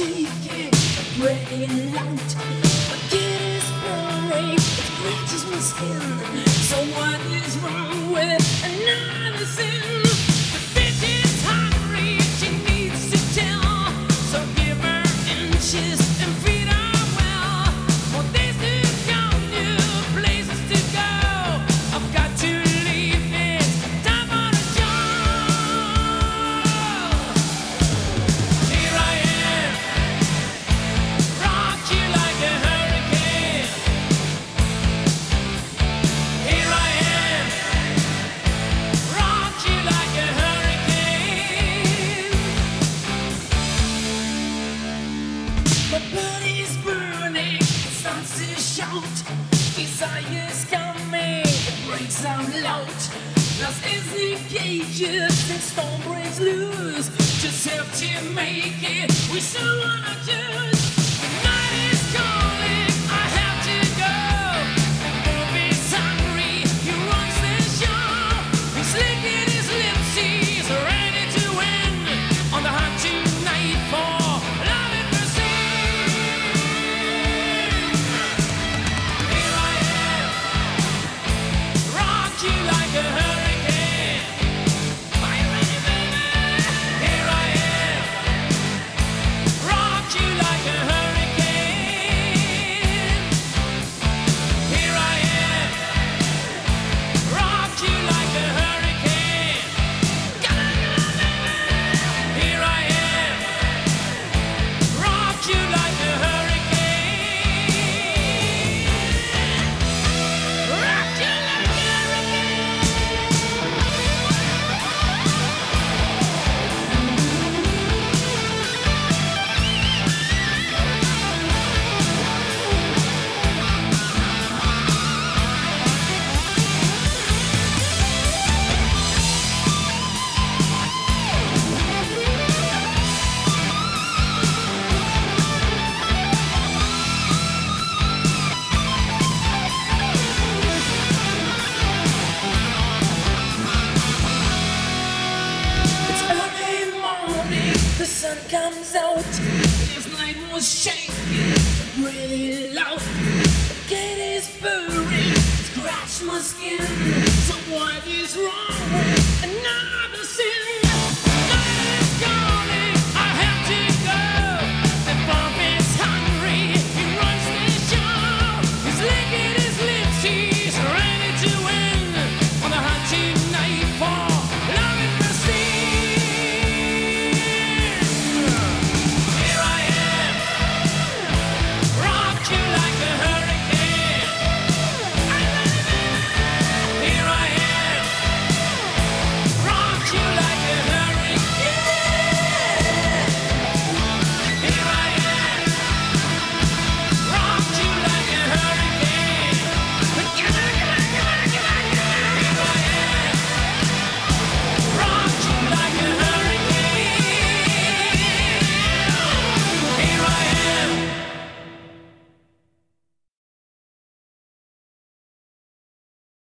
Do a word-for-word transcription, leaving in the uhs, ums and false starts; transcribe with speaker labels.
Speaker 1: shaking, breaking out. My kid is burning, it scratches my skin. So what is wrong with another sin? The bitch is hungry, she needs to tell. So give her inches and feed her well. More days to come, new places to go. I've got to leave, it's time for the show. Here I am, rock you like a hurricane. Here I am, rock you like a hurricane. My body's burning, it starts to shout. Desire's coming, it breaks out loud. Lost is the cages, and storm breaks loose. Just have to make it, we still wanna choose. The night is calling, I have to go. And Bobby's hungry, he runs the show. He's licking his lips, he's ready to win. On the hunt tonight for love and mercy. Here I am, rock you like a hurricane. Are you ready, baby? Here I am, rock you like a hurricane. Here I am, rock you like a hurricane. Come on, come on, baby. Here I am, rock you like a hurricane. Rock you like a It's early morning, the sun comes out. This night was shaking, really loud. The cat is purring, scratch my skin. So what is wrong with